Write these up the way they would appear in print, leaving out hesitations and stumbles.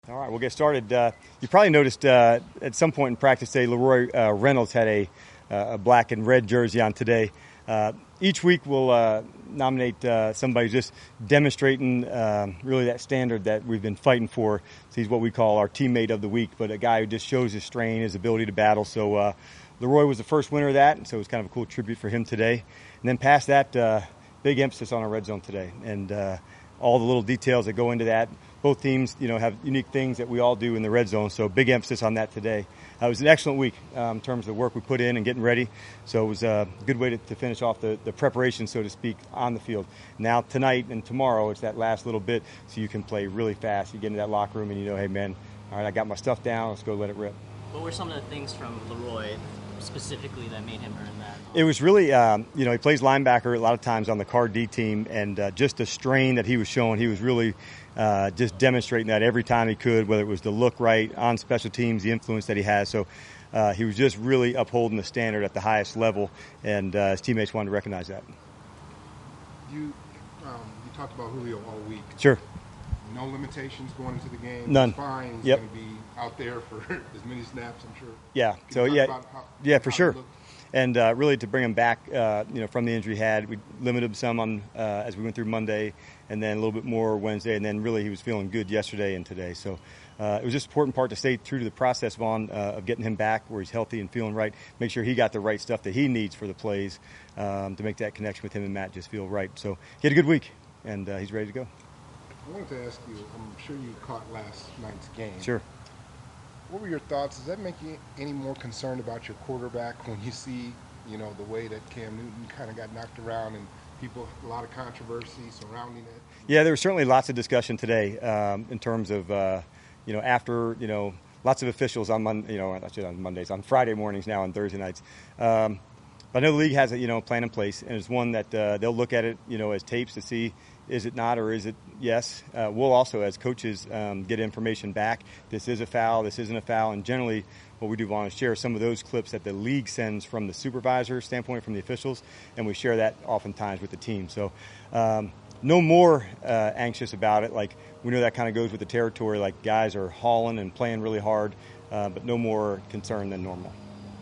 All right, we'll get started. You probably noticed at some point in practice today, Leroy Reynolds had a black and red jersey on today. Each week we'll nominate somebody who's just demonstrating really that standard that we've been fighting for. So he's what we call our teammate of the week, but a guy who just shows his strain, his ability to battle. So Leroy was the first winner of that, and so it was kind of a cool tribute for him today. And then past that, big emphasis on our red zone today, and all the little details that go into that. Both teams, have unique things that we all do in the red zone, so big emphasis on that today. It was an excellent week in terms of the work we put in and getting ready, so it was a good way to finish off the preparation, so to speak, on the field. Now, tonight and tomorrow, it's that last little bit so you can play really fast. You get into that locker room and hey, man, all right, I got my stuff down, let's go let it rip. What were some of the things from Leroy specifically that made him earn that? It was really, he plays linebacker a lot of times on the Card D team, and just the strain that he was showing, he was really just demonstrating that every time he could, whether it was to look right on special teams, the influence that he has. So he was just really upholding the standard at the highest level, and his teammates wanted to recognize that. You talked about Julio all week. Sure. No limitations going into the game. None. He's fine. He's Yep. going to be out there for as many snaps, I'm sure. Yeah. Can you talk about Yeah, for how sure. he looked? And really to bring him back, from the injury he had, we limited him some on as we went through Monday, and then a little bit more Wednesday, and then really he was feeling good yesterday and today. So it was just an important part to stay true to the process, Vaughn, of getting him back where he's healthy and feeling right. Make sure he got the right stuff that he needs for the plays to make that connection with him and Matt just feel right. So he had a good week, and he's ready to go. I wanted to ask you, I'm sure you caught last night's game. Sure. What were your thoughts? Does that make you any more concerned about your quarterback when you see, the way that Cam Newton kind of got knocked around and a lot of controversy surrounding it? Yeah, there was certainly lots of discussion today in terms of, after, lots of officials on Mondays, on Friday mornings now and Thursday nights. But I know the league has a, plan in place, and it's one that they'll look at it, as tapes to see is it not or is it yes. We'll also, as coaches, get information back. This is a foul, this isn't a foul, and generally what we do want to share some of those clips that the league sends from the supervisor standpoint, from the officials, and we share that oftentimes with the team. So no more anxious about it. Like, we know that kind of goes with the territory, like guys are hauling and playing really hard, but no more concern than normal.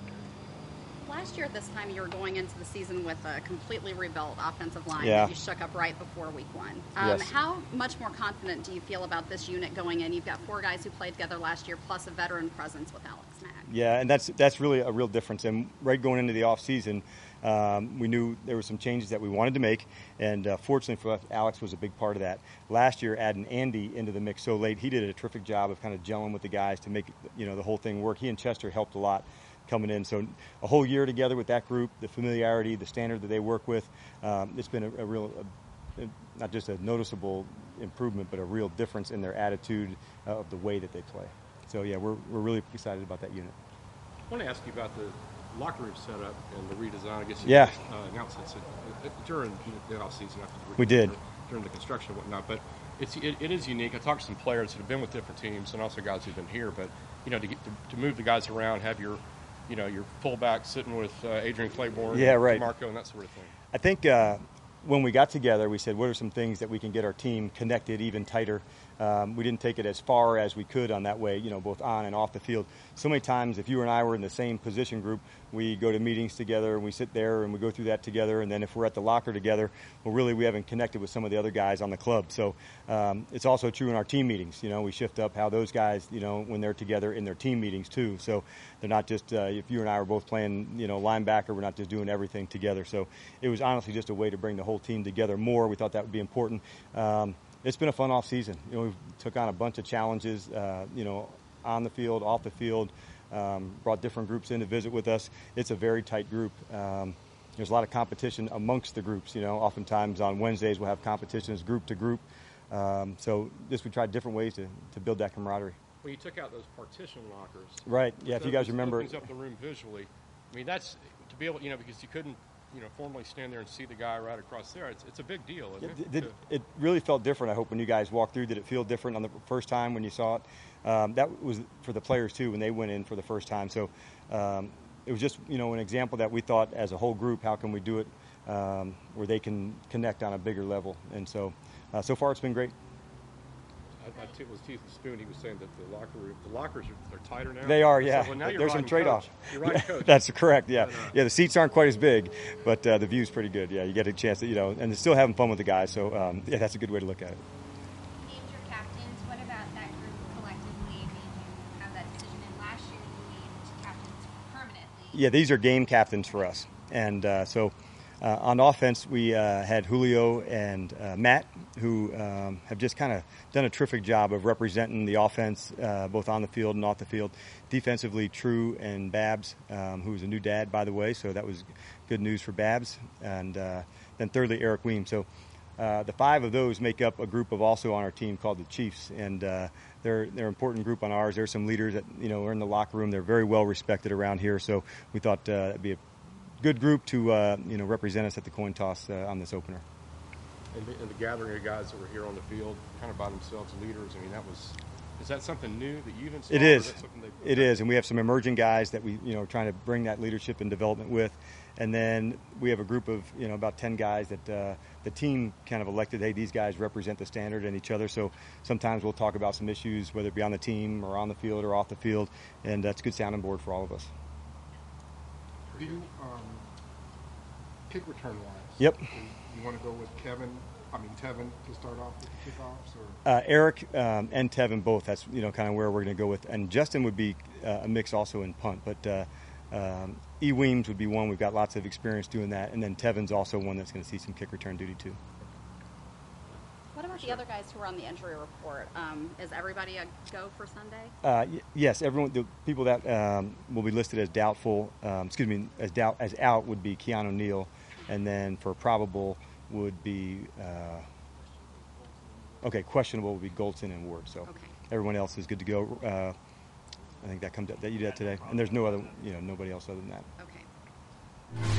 Last year at this time, you were going into the season with a completely rebuilt offensive line Yeah. that you shook up right before week one. Yes. How much more confident do you feel about this unit going in? You've got 4 guys who played together last year, plus a veteran presence with Alex Mack. Yeah, and that's really a real difference. And right going into the offseason, we knew there were some changes that we wanted to make, and fortunately for us, Alex was a big part of that. Last year, adding Andy into the mix so late, he did a terrific job of kind of gelling with the guys to make the whole thing work. He and Chester helped a lot coming in. So a whole year together with that group, the familiarity, the standard that they work with, it's been a real, not just a noticeable improvement, but a real difference in their attitude of the way that they play. So, yeah, we're really excited about that unit. I want to ask you about the locker room setup and the redesign. I guess you Yeah. announced it during the offseason. We did. During the construction and whatnot. But it is unique. I talked to some players that have been with different teams and also guys who've been here. But, to move the guys around, have your fullback sitting with Adrian Claiborne, Yeah, right. Marco, and that sort of thing. I think when we got together, we said, what are some things that we can get our team connected even tighter? We didn't take it as far as we could on that way, both on and off the field. So many times, if you and I were in the same position group, we go to meetings together and we sit there and we go through that together. And then if we're at the locker together, well, really we haven't connected with some of the other guys on the club. So it's also true in our team meetings. We shift up how those guys, when they're together in their team meetings too. So they're not just, if you and I were both playing, linebacker, we're not just doing everything together. So it was honestly just a way to bring the whole team together more. We thought that would be important. It's been a fun off season. We took on a bunch of challenges, on the field, off the field, brought different groups in to visit with us. It's a very tight group. There's a lot of competition amongst the groups. Oftentimes on Wednesdays we'll have competitions group to group. So we tried different ways to build that camaraderie. When you took out those partition lockers. Right, yeah, if you guys remember. It opens up the room visually. I mean, that's to be able, because you couldn't, formally stand there and see the guy right across there. It's a big deal, isn't it? It really felt different, I hope, when you guys walked through. Did it feel different on the first time when you saw it? That was for the players, too, when they went in for the first time. So it was just, an example that we thought as a whole group, how can we do it where they can connect on a bigger level? And so far it's been great. It was Keith Spoon. He was saying that the lockers are tighter now. They are, I yeah. said, well, now you're There's some riding trade-offs. coach. You're riding coach. That's correct, yeah. But, Yeah, the seats aren't quite as big, but the view's pretty good. Yeah, you get a chance to, and they're still having fun with the guys. So, yeah, that's a good way to look at it. You named your captains. What about that group collectively made you have that decision? And last year you named captains permanently. Yeah, these are game captains for us. And so on offense, we had Julio and Matt, who have just kind of done a terrific job of representing the offense, both on the field and off the field. Defensively, True and Babs, who's a new dad, by the way, so that was good news for Babs. And then thirdly, Eric Weems. So the five of those make up a group of also on our team called the Chiefs, and they're an important group on ours. There's some leaders that are in the locker room. They're very well respected around here, so we thought it'd be a good group to represent us at the coin toss on this opener. And the gathering of guys that were here on the field, kind of by themselves, leaders. I mean, is that something new that you've installed? It is. Or is that something It is, and we have some emerging guys that we are trying to bring that leadership and development with. And then we have a group of about 10 guys that the team kind of elected. Hey, these guys represent the standard and each other. So sometimes we'll talk about some issues, whether it be on the team or on the field or off the field, and that's a good sounding board for all of us. Do you, kick return wise? Yep. You want to go with Tevin to start off with the kickoffs, or? Eric and Tevin both. That's kind of where we're going to go with. And Justin would be a mix also in punt, but E. Weems would be one. We've got lots of experience doing that, and then Tevin's also one that's going to see some kick return duty too. What about the other guys who are on the injury report? Is everybody a go for Sunday? Yes, everyone. The people that will be listed as doubtful, as out would be Keanu Neal, and then for probable would be questionable would be Goldson and Ward. So everyone else is good to go. I think that comes up that you did today, and there's no other, nobody else other than that. Okay.